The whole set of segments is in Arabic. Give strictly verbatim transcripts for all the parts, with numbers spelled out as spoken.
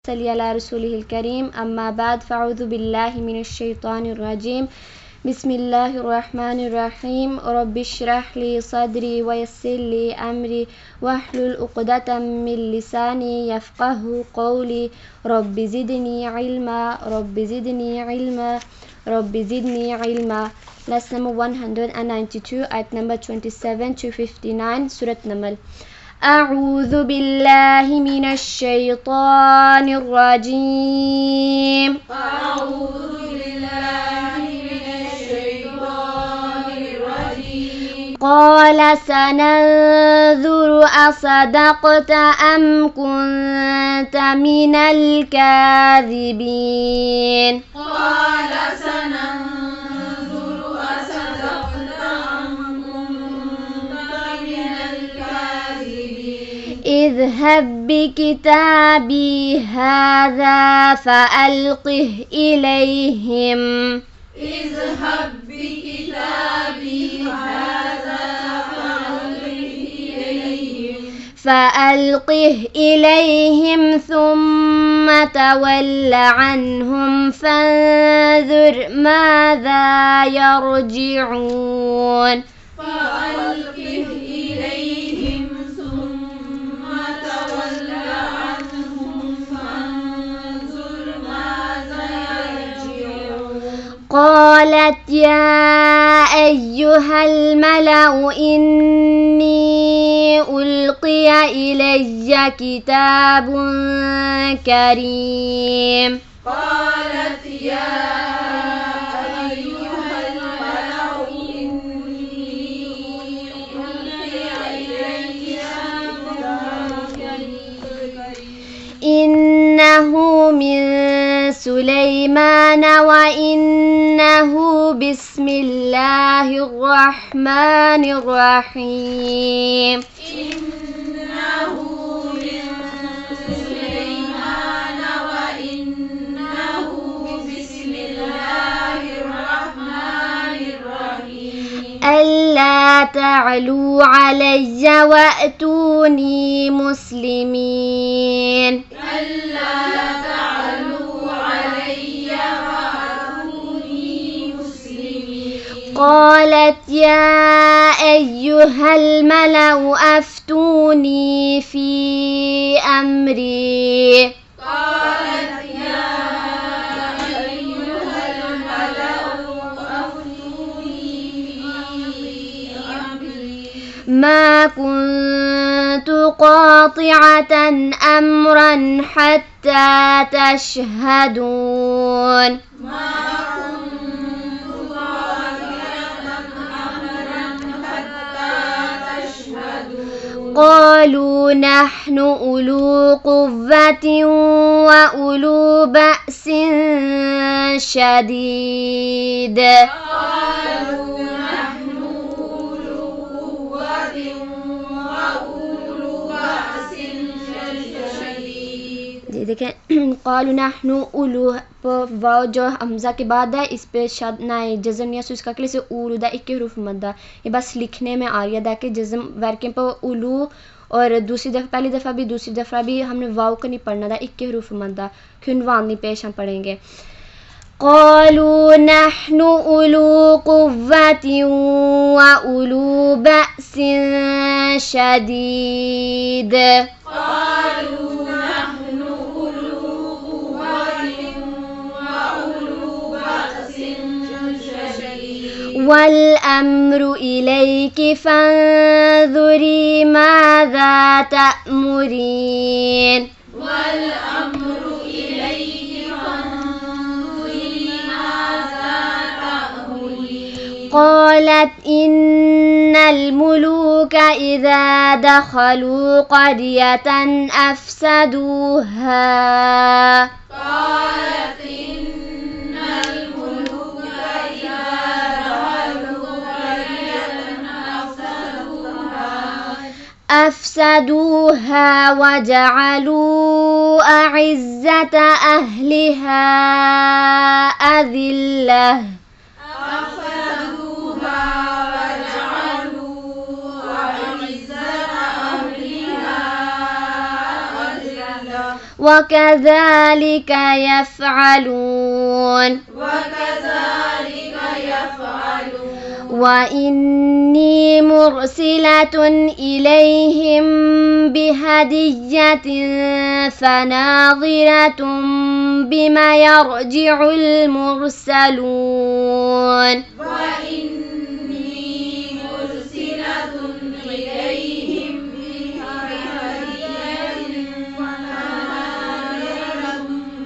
نصلي على رسوله الكريم. أما بعد فأعوذ بالله من الشيطان الرجيم. بسم الله الرحمن الرحيم. رب اشرح لي صدري ويسر لي أمري واحلل عقدة من لساني يفقه قولي. رب زدني علما رب زدني علما رب زدني علما. Lesson number one hundred ninety-two, ayat number twenty-seven to fifty-nine, Surat Naml. أعوذ بالله من الشيطان الرجيم. أعوذ بالله من الشيطان الرجيم. قال سننظر أصدقت أم كنت من الكاذبين. قال سننظر أصدقت أم كنت من الكاذبين. اذهب بكتابي هذا فألقه إليهم اذهب بكتابي هذا فألقه إليهم فألقه إليهم ثم تول عنهم فانظر ماذا يرجعون. فألقه إليهم ثم تول عنهم فانظر ماذا يرجعون. قالت يا أيها الملأ إني ألقي إلي كتاب كريم. قالت يا أيها الملأ إني ألقي إلي كتاب كريم. إنه من سليمان وإنه بسم الله الرحمن الرحيم. إنه من سليمان وإنه بسم الله الرحمن الرحيم. ألا تعلوا علي وأتوني مسلمين. ألا تعلوا علي وأتوني مسلمين. قالت يا أيها الملأ أفتوني في أمري. قالت يا أيها الملأ أفتوني في أمري. ما كنت قاطعة أمرا حتى تشهدون. ما كنت قاطعة أمرا حتى تشهدون. قالوا نحن أولو قوة وأولو بأس شديد. قالوا نحن أولو قوة وأولو بأس شديد. जी देखें قالوا نحن أولو वाव जो हमजा के बाद है इस पे शद ना जज़म या उसका के लिए से उलू दा एक हरूफ मद्दा ये बस लिखने में आ गया था कि जज़म वर्किंग पर उलू और दूसरी दफ़ा पहली दफ़ा भी दूसरी दफ़ा भी हमने वाव को नहीं पढ़ना था एक हरूफ मद्दा खुनवान नहीं पेश हम पढ़ेंगे. قالوا نحن أولو قوة وأولو بأس شديد. قالوا نحن أولو قوة وأولو بأس شديد. والأمر إليك فانظري ماذا تأمرين. والأمر إليك فانظري ماذا تأمرين. قالت إن الملوك إذا دخلوا قرية أفسدوها. قالت إن الملوك إذا دخلوا قرية أفسدوها أفسدوها وجعلوا أعزة أهلها أذلة. أفسدوها وجعلوا أعزة أهلها أذلة. وكذلك يفعلون وكذلك يفعلون وإني مرسلة إليهم بهدية فناظرة بما يرجع المرسلون وإني مرسلة إليهم بهدية فناظرة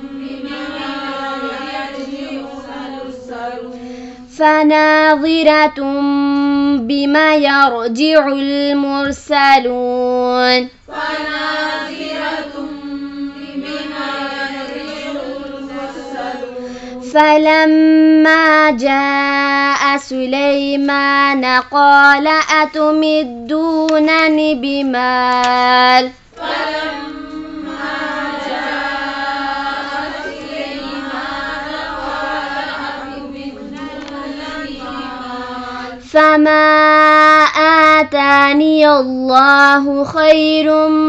فناظرة بما يرجع المرسلون فناظرة بما يرجع المرسلون فلما جاء سليمان قال أتمدونني بمال فلما جاء سليمان قال أتمدونني بمال فما آتاني الله خير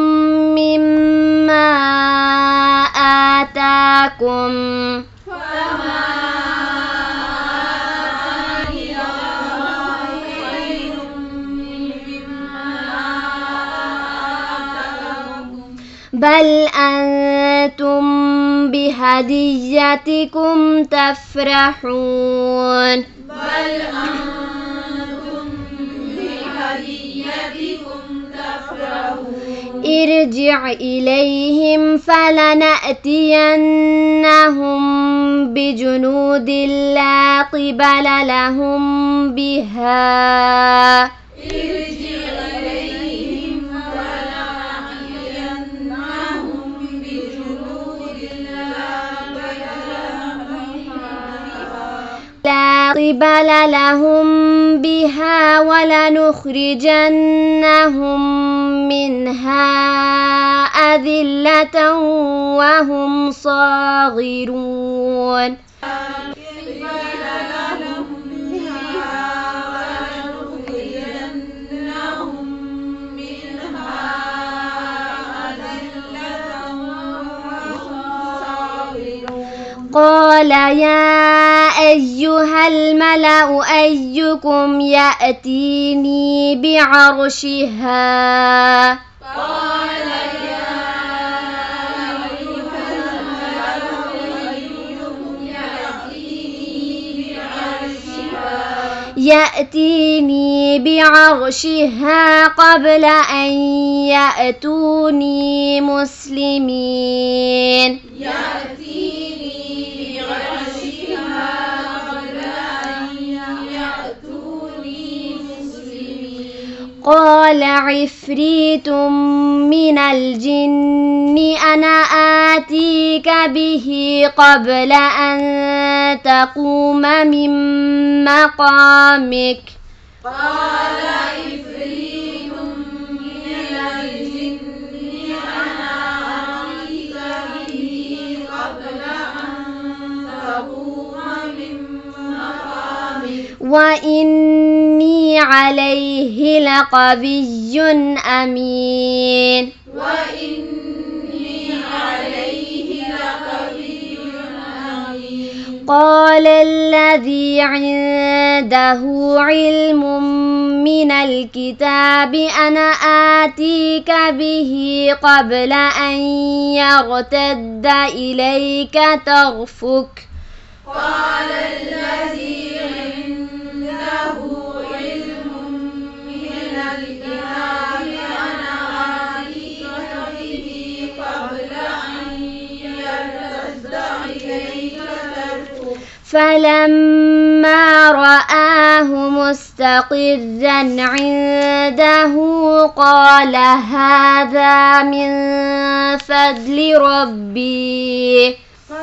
مما آتاكم فما آتاني الله خير مما آتاكم بل أنتم بهديتكم تفرحون بل أنتم بهديتكم تفرحون ارجع إليهم فلنأتينهم بجنود لا قبل لهم بها ارجع إليهم فلنأتينهم بجنود لا قبل لهم بها ولنخرجنهم منها أذلة وهم صاغرون قال يا أيها الملأ أيكم يأتيني بعرشها قال يا أيها الملأ أيكم يأتيني بعرشها يأتيني بعرشها قبل أن يأتوني مسلمين يأتيني بعرشها قبل أن يأتوني مسلمين قال عفريت من الجن أنا آتيك به قبل أن تقوم من مقامك قال عفريت من الجن أنا آتيك به قبل أن تقوم من مقامك وإني عليه لقوي أمين وإني عليه لقوي أمين قال الذي عنده علم من الكتاب أنا آتيك به قبل أن يرتد إليك طرفك قال الذي عنده علم من الكتاب أنا آتيك به قبل أن يرتد إليك طرفك فلما رآه مستقرا عنده قال هذا من فضل ربي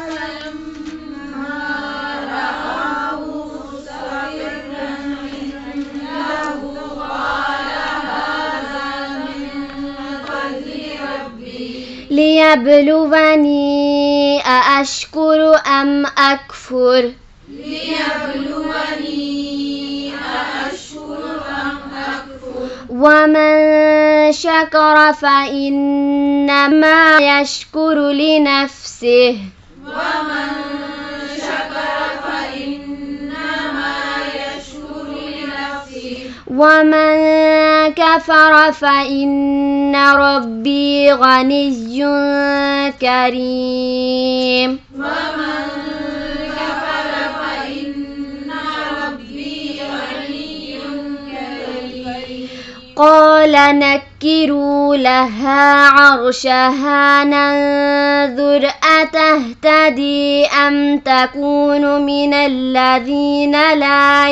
فلما رآه مستقرا عنده قال هذا من فضل ربي ليبلوني أأشكر أم أكفر ليبلوني أأشكر أم أكفر ومن شكر فإنما يشكر لنفسه ومن شكر فإنما يشكر لنفسه ومن كفر فإن ربي غني كريم ومن كفر فإن ربي غني كريم قال نكروا لها عرشها ننظر أتهتدي أم تكون من الذين لا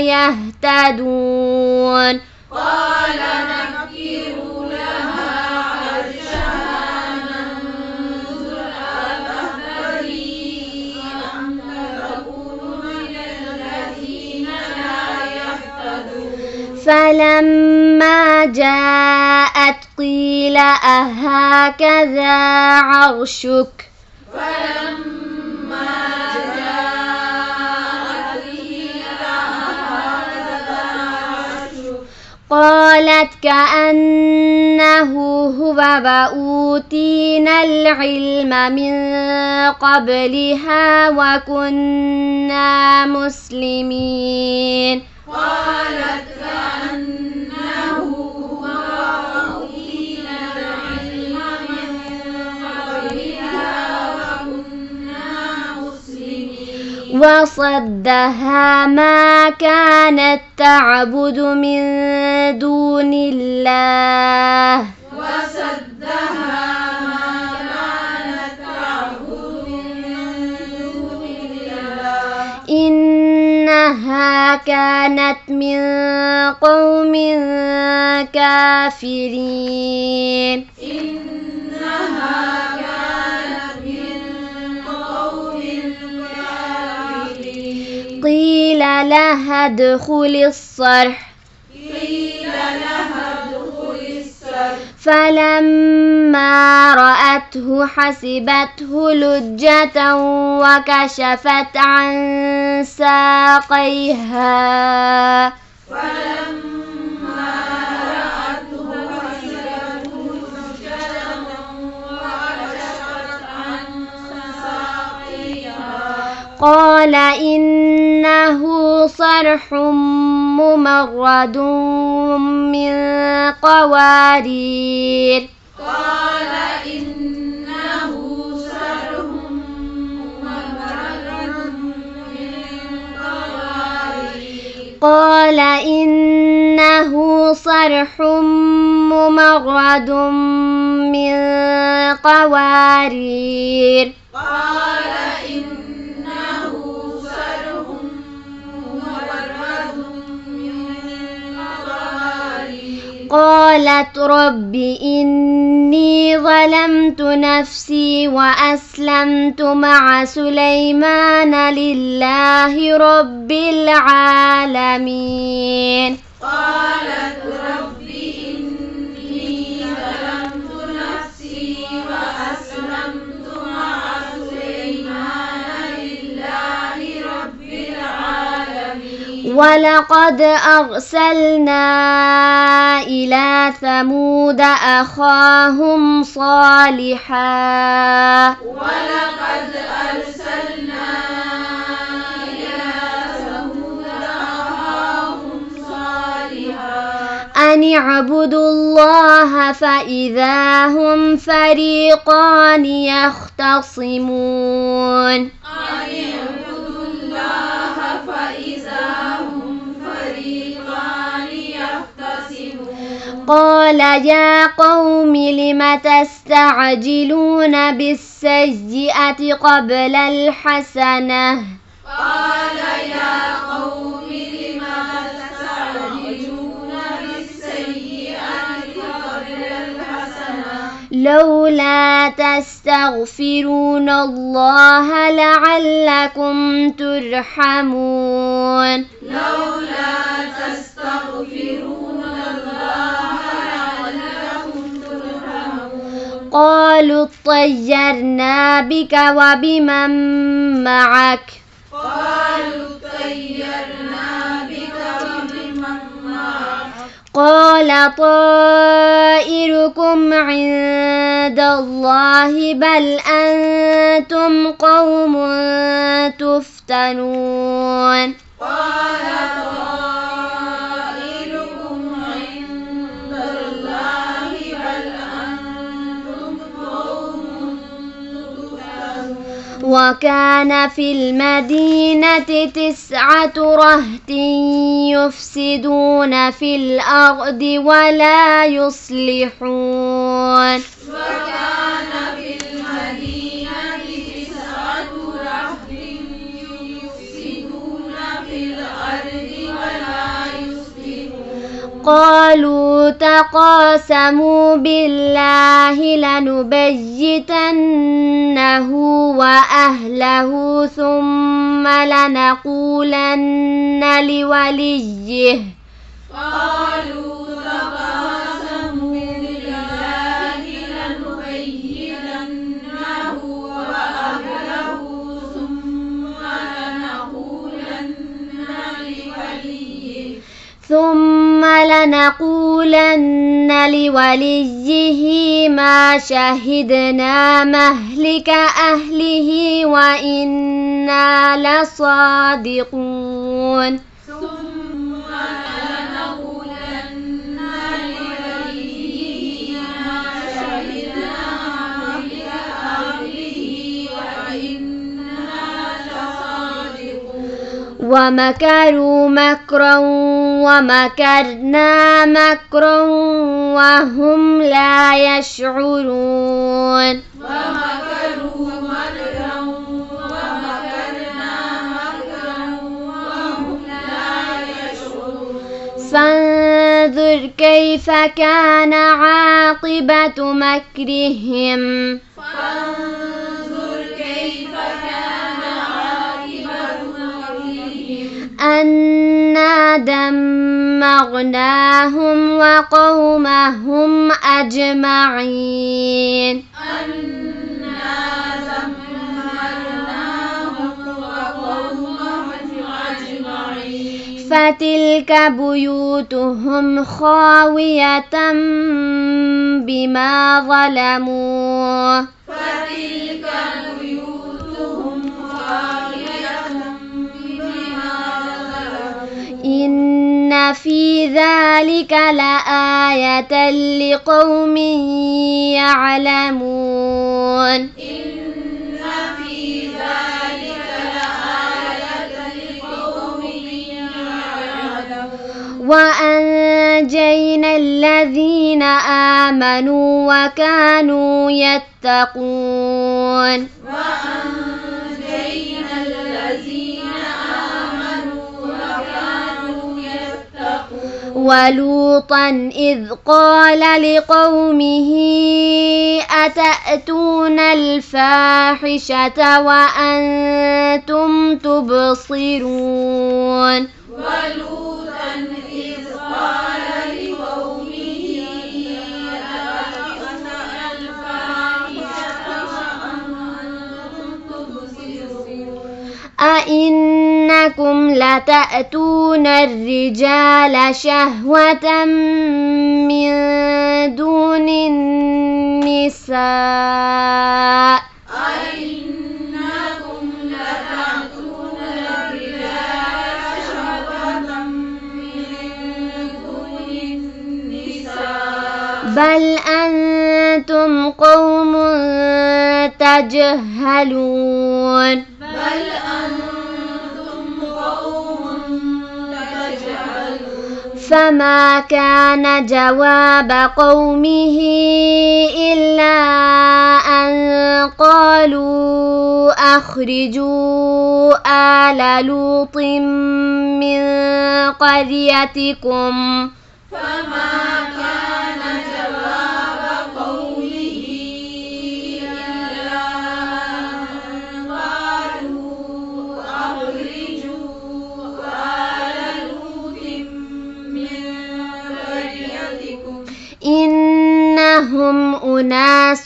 يهتدون قال نكروا لها عرشها ننظر أتهتدي أم تكون من الذين لا يهتدون فلما جاءت قيل أهكذا عرشك فلما جاءت قيل هذا عرشك قالت كأنه هو وأوتينا العلم من قبلها وكنا مسلمين قالت كأنه هو وأوتينا العلم من قبلها وكنا مسلمين وصدها ما كانت تعبد من دون الله وصدها ما كانت تعبد من دون الله إنها كانت من قوم كافرين إنها كانت من قوم كافرين قيل لها ادخل الصرح قيل لها ادخل الصرح فلما رأته حسبته لجة وكشفت عن ساقيها فلما رأته حسبته لجة وكشفت عن ساقيها قال إنه صرح ممرد من قوارير قال إنه صرح ممرد من قوارير قال إنه صرح ممرد من قوارير قال إنه صرح ممرد من قوارير قالت رب إني ظلمت نفسي وأسلمت مع سليمان لله رب العالمين قالت رب إني ظلمت نفسي وأسلمت مع سليمان لله رب العالمين ولقد أرسلنا إلى ثمود أخاهم صالحا ولقد أرسلنا إلى ثمود أخاهم صالحا أن اعبدوا الله فإذا هم فريقان يختصمون أن اعبدوا الله فإذا هم فريقان يختصمون قال يا قوم لم تستعجلون بالسيئة قبل الحسنة قال يا قوم لم تستعجلون بالسيئة قبل الحسنة لولا تستغفرون الله لعلكم ترحمون لولا تستغفرون الله لعلكم ترحمون قالوا اطيرنا بك وبمن معك قالوا طيرنا بك وبمن معك قال طائركم عند الله بل أنتم قوم تفتنون قال طائركم عند الله بل أنتم قوم تفتنون. وكان في المدينة تسعة رهط يفسدون في الأرض ولا يصلحون. وكان في المدينة تسعة رهط يفسدون في الأرض ولا يصلحون. قالوا تقاسموا بالله لنبيتنه وأهله ثم لنقولن لوليه قالوا تقاسموا بالله لنبيتنه وأهله ثم لنقولن لوليه ثم لنقولن لوليه ما شهدنا مهلك أهله وإنا لصادقون. ثم لنقولن لوليه ما شهدنا مهلك أهله وإنا لصادقون. ومكروا مكرا ومكرنا مكرا وهم لا يشعرون. ومكروا مكرا ومكرنا مكرا وهم لا يشعرون. فانظر كيف كان عاقبة مكرهم فانظر كيف كان عاقبة مكرهم أنا دمرناهم وقومهم أجمعين. أنا دمرناهم وقومهم أجمعين. فتلك بيوتهم خاوية بما ظلموا فتلك بيوتهم خاوية بما ظلموا. إن في ذلك لآية لقوم يعلمون. إن في ذلك لآية لقوم يعلمون. وأنجينا الذين آمنوا وكانوا يتقون. وأنجينا الذين آمنوا وكانوا يتقون. ولوطا إذ قال لقومه أتأتون الفاحشة وأنتم تبصرون. ولوطا إذ قال لقومه أتأتون الفاحشة وأنتم تبصرون. أئنكم لتأتون الرجال شهوة من دون النساء أئنكم لتأتون الرجال شهوة من دون النساء بل أنتم قوم تجهلون. بل أنتم قوم تجهلون. فما كان جواب قومه إلا أن قالوا أخرجوا آل لوط من قريتكم فما كان جواب قومه إلا أن قالوا أخرجوا آل لوط من قريتكم إنهم أناس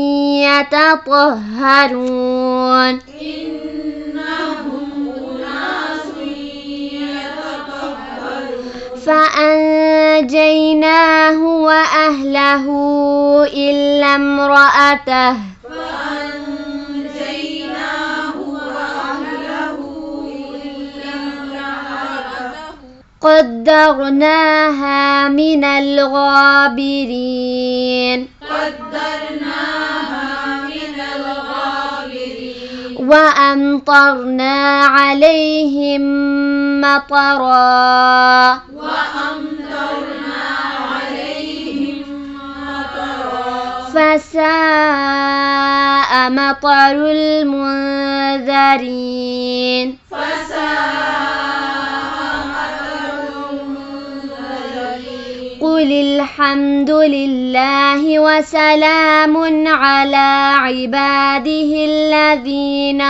يتطهرون. إنهم أناس يتطهرون. فأنتم فأنجيناه وأهله إلا امرأته فأنجيناه وأهله إلا امرأته قدرناها من الغابرين قدرناها من الغابرين وأمطرنا عليهم مطرا وأمطرنا عليهم مطرا فساء مطر المنذرين فساء مطر المنذرين قل الحمد لله وسلام على عباده الذين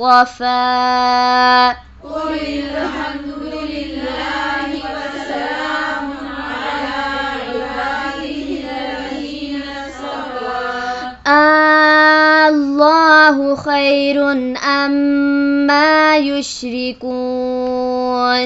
اصطفى قل الحمد لله وسلام على عباده الذين اصطفى الله خير أما يشركون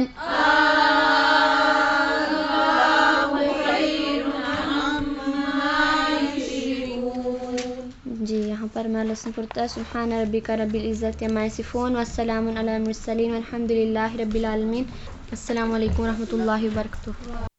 الله خير عما يشركون. जी यहाँ पर मैं लसन पढ़ता है सुब्हान रब्बिका रब्बिल इज़्ज़ति अम्मा यसिफून वस्सलामुन अलल मुरसलीन वल्हम्दुलिल्लाहि रब्बिल आलमीन। अस्सलामु अलैकुम व रहमतुल्लाहि व बरकातुहू।